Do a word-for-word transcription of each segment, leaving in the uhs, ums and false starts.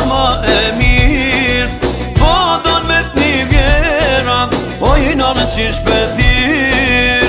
ma e mirë. Po don me t'ni vjera, oj nanë që shpetir.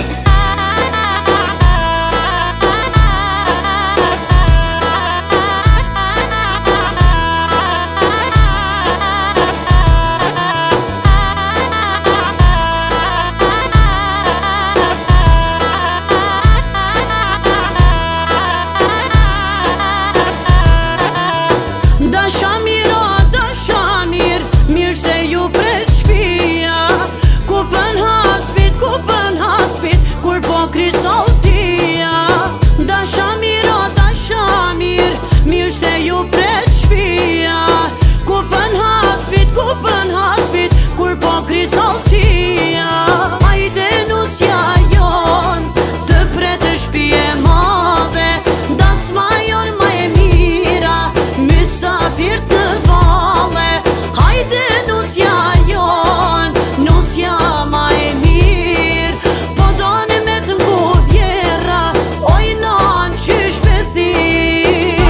Hajde nusja jon, të pretë shpije madhe, dasma jon ma e mira, mysafir të vale. Hajde nusja jon, nusja ma e mirë, po doni me të mbu vjera, oj nan qysh me thirë.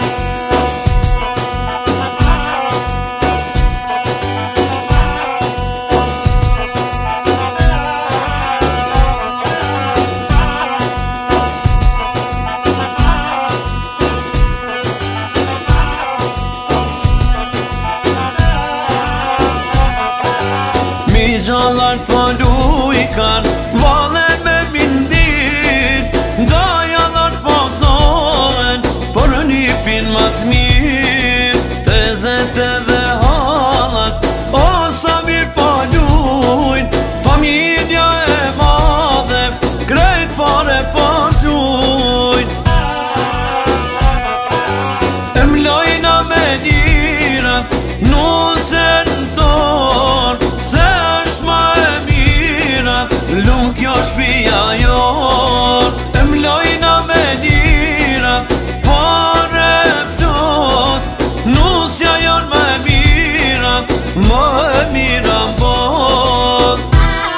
Gjallar po lujkan, vale me mindit, nga jallar po zohen, por njipin ma t'mir. Tezet edhe hallat, o sa mir po lujn, familja e madhe, krejt fare po gjujn. E mlojna me lira, nusen ton, lung kjo shpia jon. E mlojna me lira, pare ptot, nusja jon ma e mira, ma e mira mbot.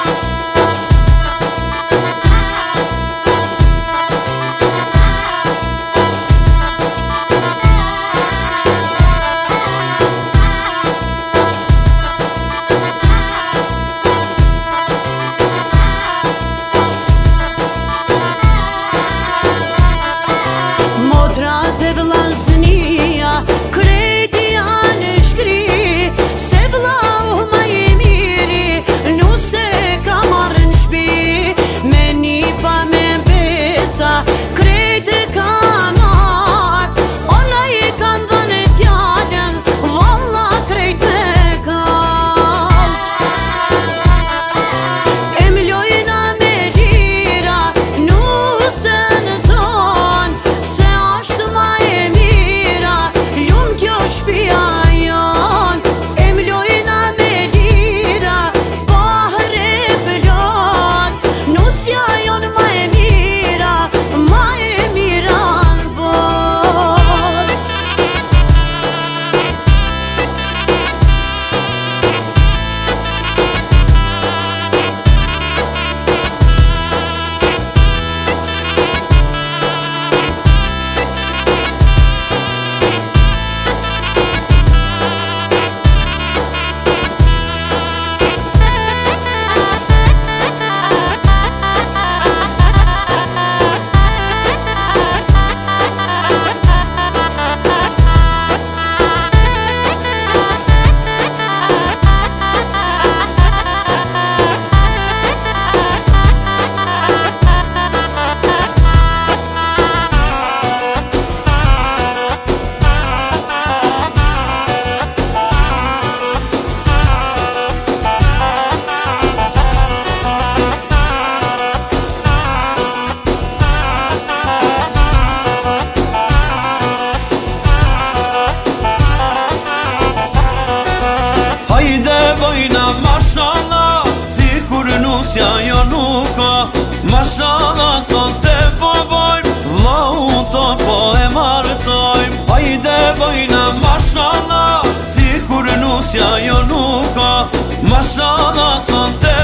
Nusja jo nuk ka, mashallah sot e po bojmë, vlau ton po e martojmë. Hajde bojna mashallah, si kur nusja jo nuk ka, mashallah sot e